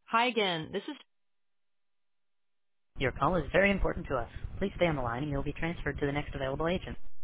Hi again. This is. Your call is very important to us. Please stay on the line and you'll be transferred to the next available agent.